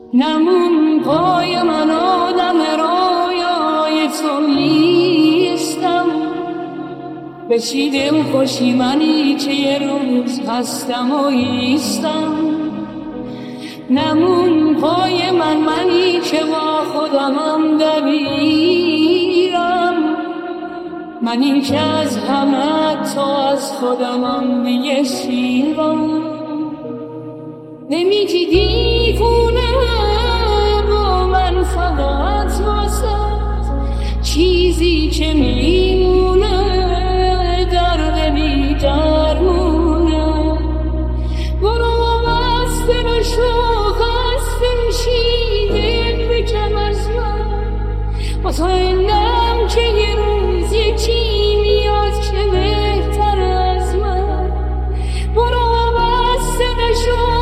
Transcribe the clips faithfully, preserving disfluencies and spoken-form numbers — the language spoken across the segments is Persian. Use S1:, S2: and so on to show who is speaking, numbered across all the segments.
S1: نمون پای من آدم رویای تو نیستم، به چی دل خوشی منی که یه روز هستم و ایستم. نمون پای من منی که با خودمم دبیرم، منی که از همه تو از خودمم دیگه سیرم. نمیگی دیوونه با من فقط واسه چیزی که میمونه درد بی درمونه. برو بسته نشو خسته میشی دل بکن از من، مطمئنم که یه روز یکی میاد که بهتر از من. برو بسته نشو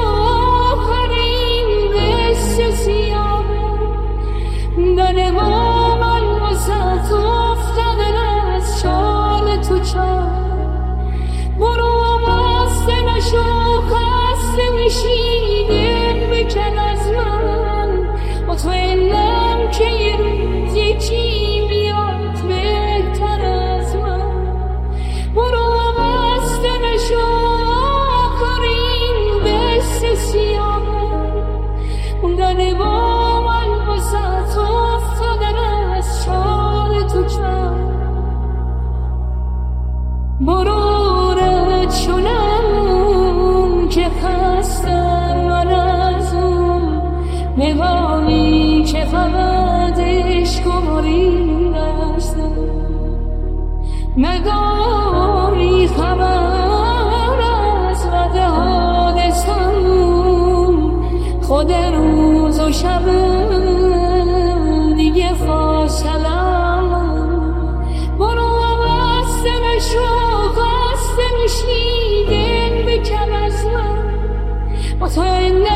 S1: دل با من واسه تو افتادن از شال تو چار. برو بسته نشو خسته میشی دل بکن از من، مطمئنم که یه روز یکی میاد بهتر از من. برو بسته نشو آخرین دست سیامه دل با من واسه تو افتادن از شال تو چار. برو رد شنم که خستم من از اون نگاهی که فقط عشق و مرید است، نگاهی خبر از وده حادثم خود روز و شب دیگه فاصلم. برو بسته نشو خسته میشی دل بکن از من، مطمئنم